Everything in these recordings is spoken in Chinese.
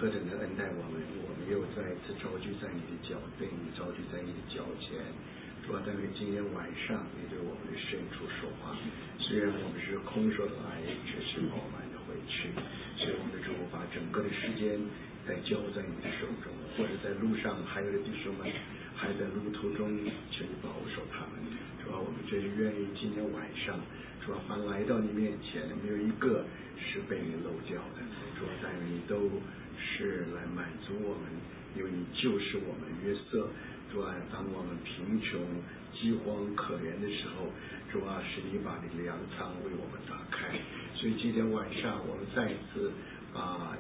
何等的恩待我们，我们又再一次招聚在你的脚对你招聚在你的脚前。主啊，但愿今天晚上你对我们的深处说话，虽然我们是空手的来，却是饱满的回去。所以我们的主把整个的时间再交在你的手中，或者在路上还有的弟兄们还在路途中，求你保守他们。主啊，我们真是愿意今天晚上，主啊，凡来到你面前，没有一个是被你漏掉的。主啊，但愿你都是来满足我们，因为你就是我们约瑟。主啊，当我们贫穷、饥荒、可怜的时候，主啊，是你把你的粮仓为我们打开。所以今天晚上，我们再一次把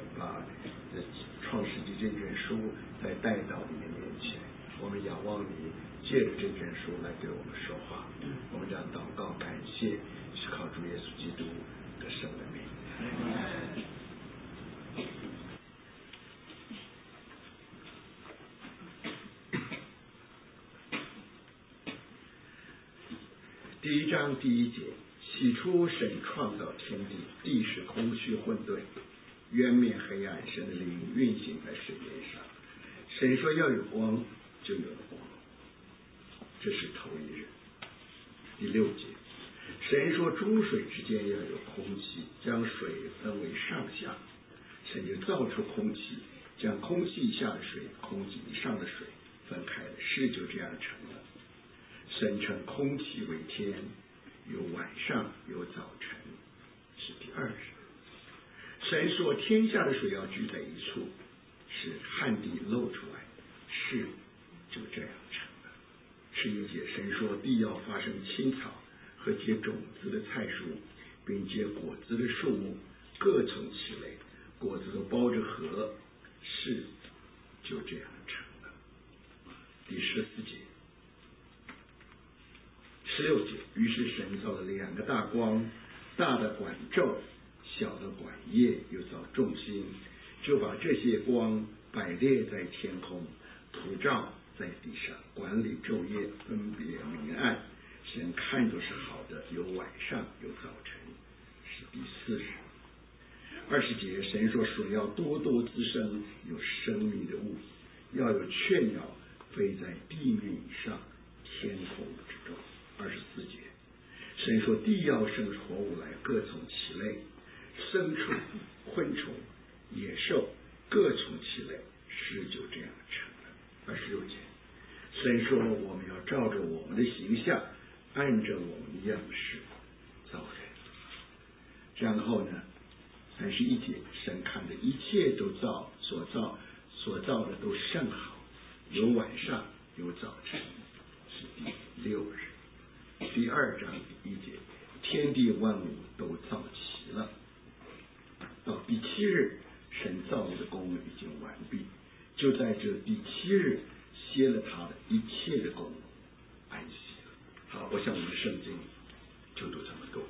创世纪这卷书再带到你的面前，我们仰望你，借着这卷书来对我们说话。我们将祷告感谢，是靠主耶稣基督的圣的名。第1章第1节，起初神创造天地，地是空虚混沌，渊面黑暗，神的灵运行在水面上。神说要有光，就有了光。这是头一日。第6节，神说诸水之间要有空气，将水分为上下。神就造出空气，将空气以下的水、空气以上的水分开了，事就这样成了。神称空气为天，有晚上有早晨，是第2日。神说天下的水要聚在一处，使旱地露出来，事就这样成了。11节，神说地要发生青草和结种子的菜蔬，并结果子的树木，各从其类，果子都包着核，事就这样成了。第14节16节，于是神造了2个大光，大的管昼，小的管夜，又造众星，就把这些光摆列在天空，普照在地上，管理昼夜，分别明暗。神看着是好的，有晚上有早晨，是第4日。20节，神说水要多多滋生有生命的物，要有雀鸟飞在地面以上，天空之中。24节，神说地要生活物来，各从其类，牲畜、昆虫、野兽，各从其类，事就这样成了。26节，神说我们要照着我们的形象，按着我们的样式造人。然后呢31节，神看着一切都所造的都甚好，有晚上有早晨，是第6日。第2章1节，天地万物都造齐了。到第7日，神造物的工已经完毕，就在这第7日歇了他的一切的工，安息了。好，我想我们的圣经就读这么多。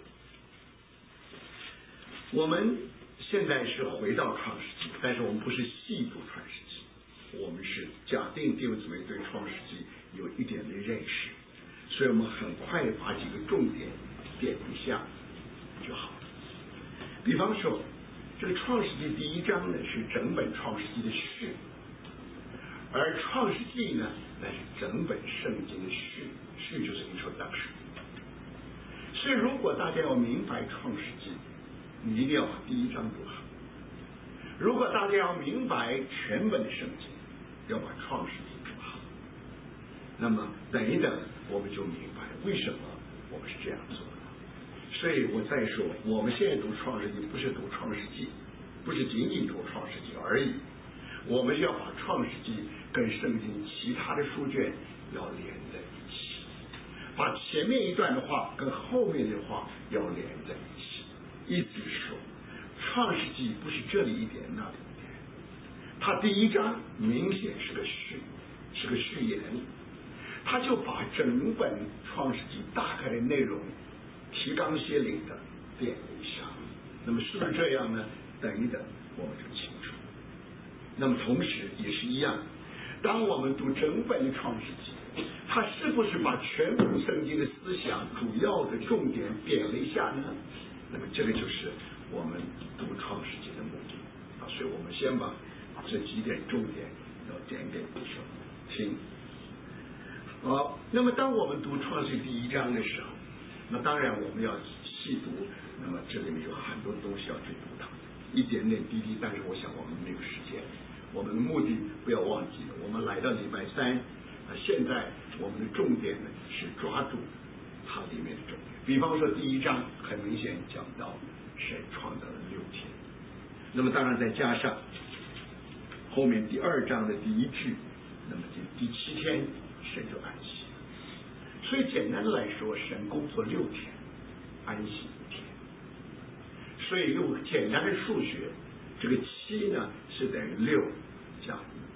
我们现在是回到创世纪，但是我们不是细读创世纪，我们是假定弟兄姊妹对创世纪有一点的认识，所以我们很快把几个重点点一下就好了。比方说，这个创世纪第1章呢是整本创世纪的序，而创世纪呢那是整本圣经的序，序就是 introduction。所以如果大家要明白创世纪，你一定要把第1章读好。如果大家要明白全本的圣经，要把创世纪读好。那么等一等，我们就明白为什么我们是这样做的。所以我再说，我们现在读创世纪不是读创世纪，不是仅仅读创世纪而已，我们要把创世纪跟圣经其他的书卷要连在一起，把前面一段的话跟后面的话要连在一起。意思是说，创世纪不是这里一点那里一点，它第1章明显是个序言，他就把整本创世纪大概的内容提纲挈领的点了一下。那么是不是这样呢？等一等我们就清楚。那么同时也是一样，当我们读整本的创世纪，他是不是把全本圣经的思想主要的重点点了一下呢？那么这个就是我们读创世纪的目的啊。所以我们先先把这几点重点要点给弟兄听。好，那么当我们读创世第1章的时候，那当然我们要细读，那么这里面有很多东西要去读它，一点点滴滴，但是我想我们没有时间。我们的目的不要忘记了，我们来到礼拜3，现在我们的重点呢是抓住它里面的重点。比方说第1章很明显讲到神创造了6天，那么当然再加上后面第2章的第1句，那么第7天神就安息。所以简单的来说，神工作6天，安息1天。所以用简单的数学，这个7呢是等于6加1，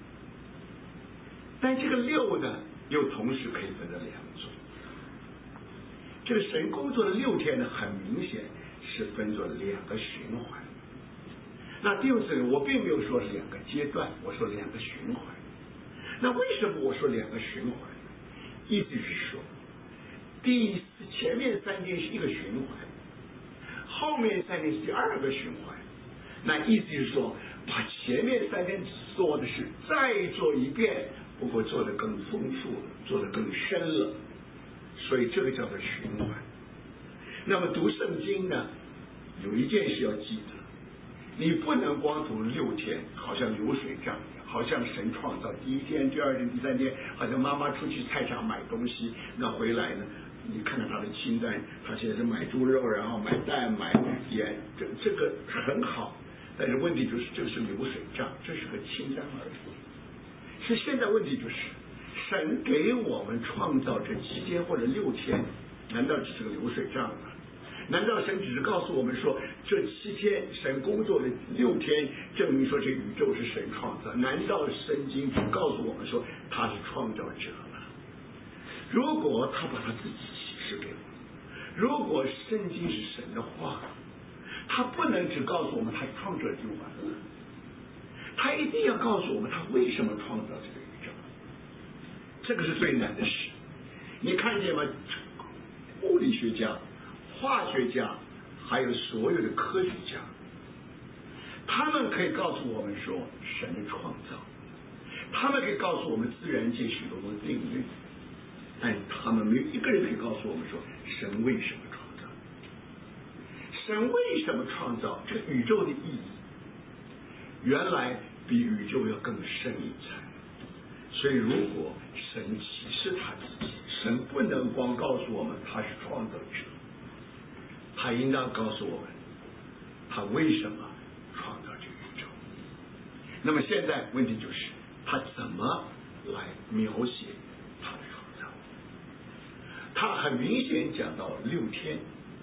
但这个6呢又同时可以分成2组。这个神工作的6天呢，很明显是分作2个循环。那第6次我并没有说是2个阶段，我说2个循环。那为什么我说2个循环？意思是说，前面3天是1个循环，后面3天是第2个循环。那意思是说，把前面3天做的事再做一遍，不过做得更丰富了，做得更深了，所以这个叫做循环。那么读圣经呢，有一件事要记得，你不能光读6天，好像流水账一样，好像神创造第1天、第2天、第3天，好像妈妈出去菜场买东西，那回来呢，你看到他的清单，他现在是买猪肉，然后买蛋、买盐，这个很好，但是问题就是这是流水账，这是个清单而已。是现在问题就是，神给我们创造这7天或者6天，难道只是个流水账吗？难道神只是告诉我们说，这7天神工作的6天，证明说这宇宙是神创造？难道圣经只告诉我们说他是创造者吗？如果他把他自己启示给我们，如果圣经是神的话，他不能只告诉我们他是创造者就完了，他一定要告诉我们他为什么创造这个宇宙。这个是最难的事。你看见吗？物理学家、化学家还有所有的科学家，他们可以告诉我们说神的创造，他们可以告诉我们自然界许多的定律，但他们没有一个人可以告诉我们说神为什么创造，神为什么创造这个宇宙的意义，原来比宇宙要更深一层。所以如果神启示他自己，神不能光告诉我们他是创造者，他应当告诉我们他为什么创造这个宇宙。那么现在问题就是他怎么来描写他的创造。他很明显讲到6天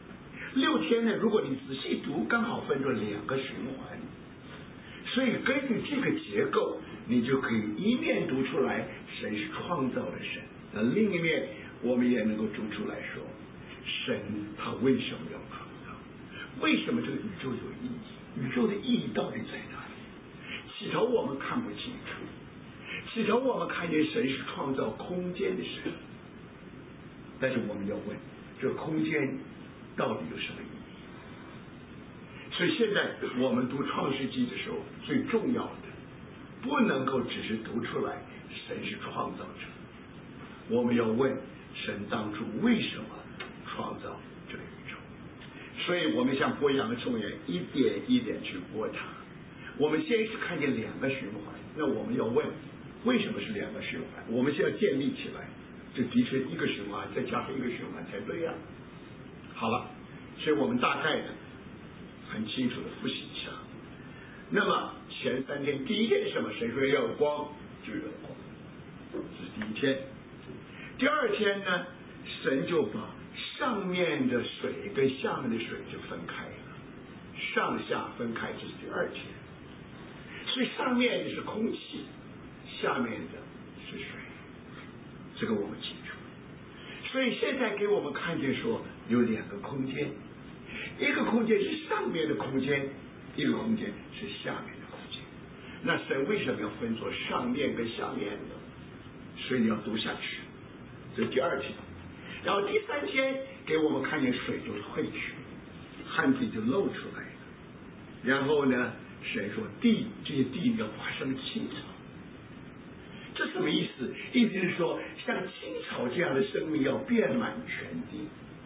，6天呢，如果你仔细读，刚好分作2个循环。所以根据这个结构，你就可以一面读出来神是创造的神，那另一面我们也能够读出来说神他为什么要创造，为什么这个宇宙有意义，宇宙的意义到底在哪里。起头我们看不清楚，起头我们看见神是创造空间的神，但是我们要问这个空间到底有什么意义。所以现在我们读创世纪的时候，最重要的不能够只是读出来神是创造者，我们要问神当初为什么创造这个宇宙。所以我们像剥洋葱一样，一点一点去剥它。我们先是看见2个循环，那我们要问为什么是2个循环，我们先要建立起来，这的确1个循环再加上1个循环才对呀。好了，所以我们大概呢很清楚的复习一下。那么前3天，第1天是什么？神说要有光，就有光，这是第1天。第2天呢，神就把上面的水跟下面的水就分开了，上下分开，这是第2天。所以上面的是空气，下面的是水，这个我们记住。所以现在给我们看见说有2个空间，一个空间是上面的空间，一个空间是下面的空间。那神为什么要分作上面跟下面呢？所以你要读下去，这是第2天。然后第3天给我们看见水就退去，旱地就露出来了。然后呢， 神说这些地要发生青草。这什么意思？意思是说，像青草这样的生命要遍满全地。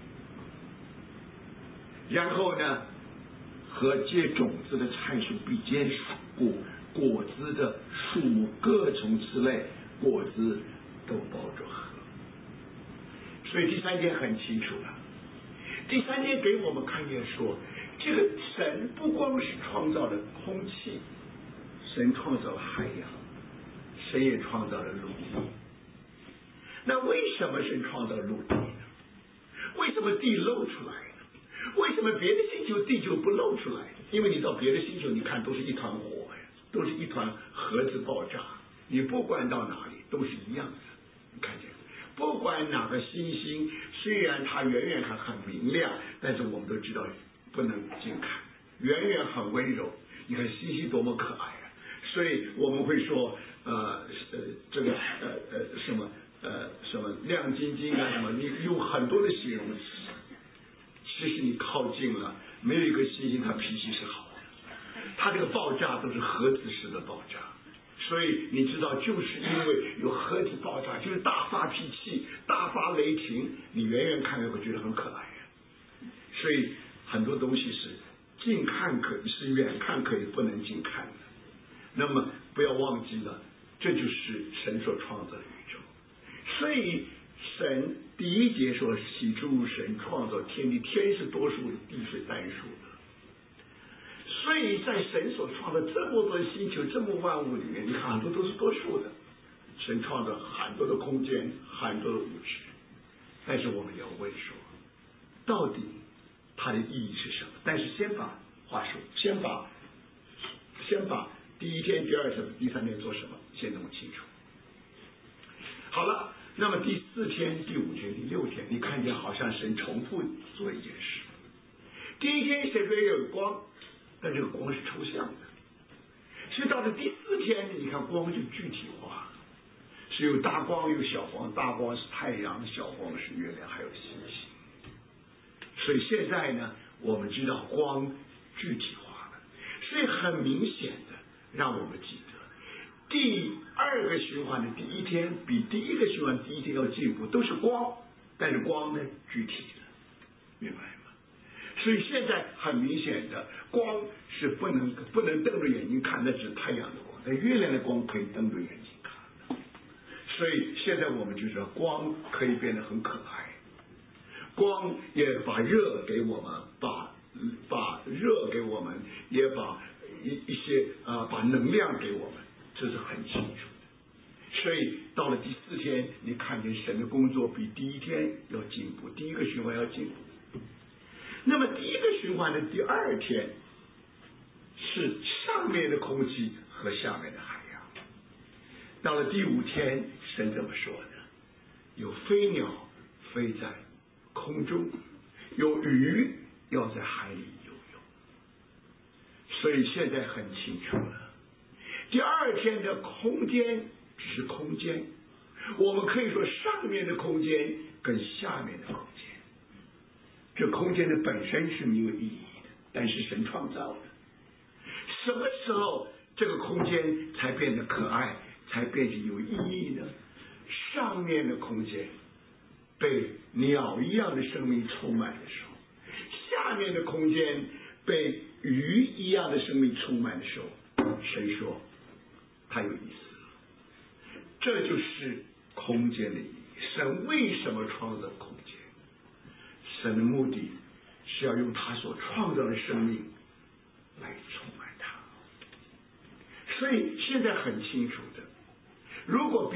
然后呢，和结种子的菜树比结果子的树木各从之类，果子都包着核。所以第3节很清楚了。第3节给我们看见说，这个神不光是创造了空气，神创造了海洋，神也创造了陆地。那为什么神创造陆地呢？为什么地露出来呢？为什么别的星球地就不露出来？因为你到别的星球，你看都是一团火呀，都是一团核子爆炸，你不管到哪里都是一样的。你看见，不管哪个星星，虽然它远远还很明亮，但是我们都知道不能近看，远远很温柔。你看星星多么可爱啊！所以我们会说，这个什么亮晶晶啊，什么，你用很多的形容词。其实你靠近了，没有一个星星它脾气是好的，它这个爆炸都是核子式的爆炸。所以你知道，就是因为有核子爆炸，就是大发脾气、大发雷霆，你远远看了会觉得很可爱。所以很多东西是近看可以，是远看可以，不能近看的。那么不要忘记了，这就是神所创造的宇宙。所以神第1节说，起初神创造天地，天是多数的，地是单数的。所以在神所创造这么多星球、这么万物里面，你看很多都是多数的。神创造很多的空间，很多的物质。但是我们要问说，到底它的意义是什么？但是先把话说，先把第1天、第2天、第3天做什么先弄清楚。好了，那么第4天、第5天、第6天，你看见好像神重复做一件事。第1天神说有光，但这个光是抽象的，所以到了第4天，你看光就具体化，是有大光有小光，大光是太阳，小光是月亮还有星星。所以现在呢，我们知道光具体化了，所以很明显的让我们记得，第2个循环的第1天比第1个循环第1天要进步，都是光，但是光呢具体的，明白吗？所以现在很明显的，光是不能瞪着眼睛看，那只是太阳的光，但月亮的光可以瞪着眼睛看的。所以现在我们就知道，光可以变得很可爱，光也把热给我们，把热给我们，也把一些把能量给我们，这是很清楚的。所以到了第4天，你看见神的工作比第1天要进步，第1个循环要进步。那么第1个循环的第2天是上面的空气和下面的海洋。到了第5天，神怎么说呢？有飞鸟飞在空中，有鱼要在海里游泳。所以现在很清楚了，第2天的空间只是空间，我们可以说上面的空间跟下面的空间，这空间的本身是没有意义的，但是神创造的。什么时候这个空间才变得可爱，才变得有意义呢？上面的空间被鸟一样的生命充满的时候，下面的空间被鱼一样的生命充满的时候，神说太有意思了。这就是空间的意义。神为什么创造空间？神的目的是要用他所创造的生命来充满它。所以现在很清楚的，如果